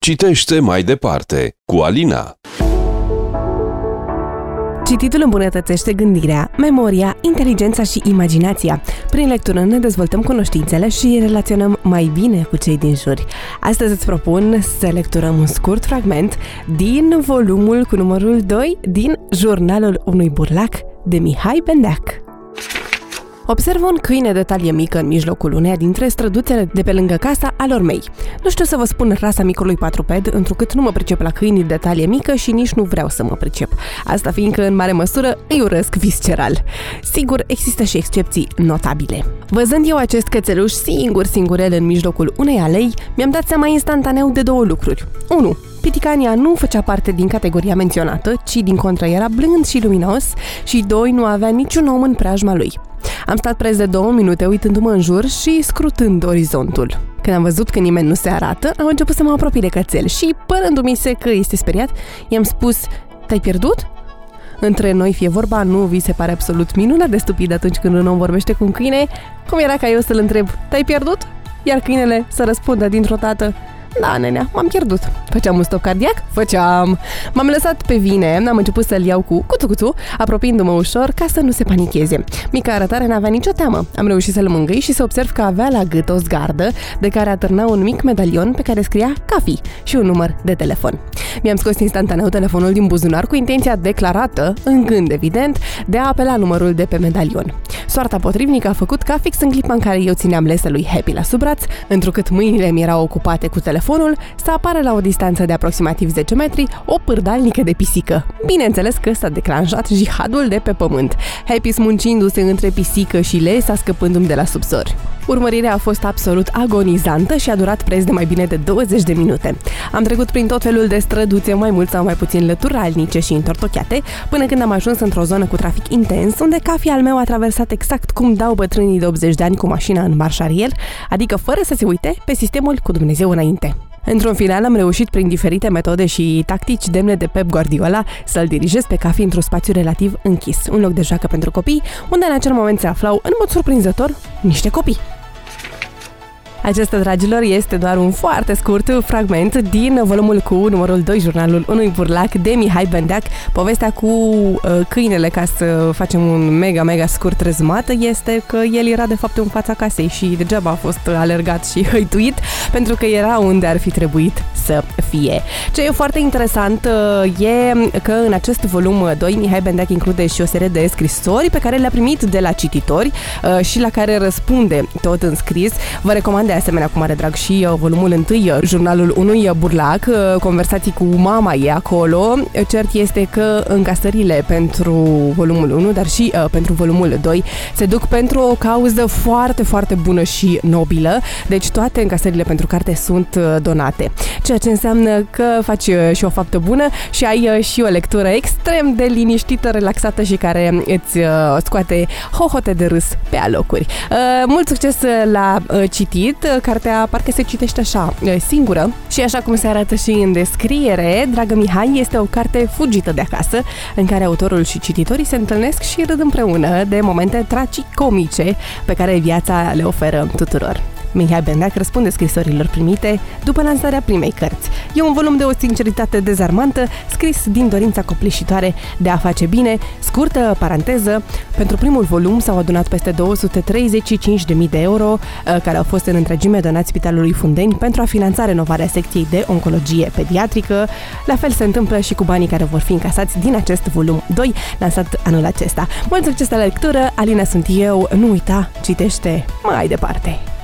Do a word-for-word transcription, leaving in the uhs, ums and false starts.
Citește mai departe cu Alina. Cititul îmbunătățește gândirea, memoria, inteligența și imaginația. Prin lectură ne dezvoltăm cunoștințele și relaționăm mai bine cu cei din jur. Astăzi îți propun să lecturăm un scurt fragment din volumul cu numărul doi din Jurnalul unui burlac de Mihai Bendeac. Observ un câine de talie mică în mijlocul uneia dintre străduțele de pe lângă casa alor mei. Nu știu să vă spun rasa micului patruped, întrucât nu mă pricep la câinii de talie mică și nici nu vreau să mă pricep. Asta fiindcă, în mare măsură, îi urăsc visceral. Sigur, există și excepții notabile. Văzând eu acest cățeluș singur singurel în mijlocul unei alei, mi-am dat seama instantaneu de două lucruri. unu. Piticania nu făcea parte din categoria menționată, ci din contră era blând și luminos, și doi. Nu avea niciun om în preajma lui. Am stat preț de două minute uitându-mă în jur și scrutând orizontul. Când am văzut că nimeni nu se arată, am început să mă apropii de cățel și, părându-mi se că este speriat, i-am spus: "Te-ai pierdut?" Între noi fie vorba, nu vi se pare absolut minunat de stupid atunci când un om vorbește cu un câine? Cum era ca eu să-l întreb: "Te-ai pierdut?" Iar câinele să răspundă dintr-o dată: "Da, nenea, m-am pierdut." Făceam un stop cardiac? Făceam. M-am lăsat pe vine, am început să-l iau cu cuțu-cuțu, apropiindu-mă ușor ca să nu se panicheze. Mica arătare n-avea nicio teamă. Am reușit să-l mângâi și să observ că avea la gât o zgardă de care atârna un mic medalion pe care scria Cafi și un număr de telefon. Mi-am scos instantaneu telefonul din buzunar cu intenția declarată, în gând evident, de a apela numărul de pe medalion. Soarta potrivnică a făcut ca fix în clipa în care eu țineam lesă lui Happy la sub braț, întrucât mâinile mi erau ocupate cu telefonul, să apară la o distanță de aproximativ zece metri o pârdalnică de pisică. Bineînțeles că s-a declanșat jihadul de pe pământ, Happy smuncindu-se între pisică și lesa, scăpându-mi de la subsori. Urmărirea a fost absolut agonizantă și a durat preț de mai bine de douăzeci de minute. Am trecut prin tot felul de străduțe mai mult sau mai puțin lăturalnice și întortocheate, până când am ajuns într-o zonă cu trafic intens, unde Cafi al meu a traversat exact cum dau bătrânii de optzeci de ani cu mașina în marș arier, adică fără să se uite pe sistemul cu Dumnezeu înainte. Într-un final am reușit prin diferite metode și tactici demne de Pep Guardiola să-l dirigez pe Cafi într-un spațiu relativ închis, un loc de joacă pentru copii, unde în acel moment se aflau, în mod surprinzător, niște copii. Acesta, dragilor, este doar un foarte scurt fragment din volumul cu numărul doi, Jurnalul unui burlac de Mihai Bendeac. Povestea cu uh, câinele, ca să facem un mega, mega scurt rezumat, este că el era de fapt în fața casei și degeaba a fost alergat și hăituit, pentru că era unde ar fi trebuit să fie. Ce e foarte interesant uh, e că în acest volum doi Mihai Bendeac include și o serie de scrisori pe care le-a primit de la cititori uh, și la care răspunde tot în scris. Vă recomand de asemenea cu mare drag și uh, volumul unu, Jurnalul unui burlac, uh, conversații cu mama e acolo. Cert este că încasările pentru volumul unu, dar și uh, pentru volumul doi se duc pentru o cauză foarte, foarte bună și nobilă, deci toate încasările pentru carte sunt uh, donate. Ceea ce înseamnă că faci uh, și o faptă bună și ai uh, și o lectură extrem de liniștită, relaxată și care îți uh, scoate hohote de râs pe alocuri. Uh, mult succes la uh, citit! Cartea parcă se citește așa, singură, și așa cum se arată și în descriere, dragă Mihai, este o carte fugită de acasă, în care autorul și cititorii se întâlnesc și râd împreună de momente tragicomice pe care viața le oferă tuturor. Mihai Bendeac răspunde scrisorilor primite după lansarea primei cărți. E un volum de o sinceritate dezarmantă, scris din dorința copleșitoare de a face bine. Scurtă paranteză, pentru primul volum s-au adunat peste două sute treizeci și cinci de mii de euro, care au fost în întregime donați Spitalului Fundeni pentru a finanța renovarea secției de oncologie pediatrică. La fel se întâmplă și cu banii care vor fi încasați din acest volum doi, lansat anul acesta. Mult succes la lectură, Alina sunt eu, nu uita, citește mai departe!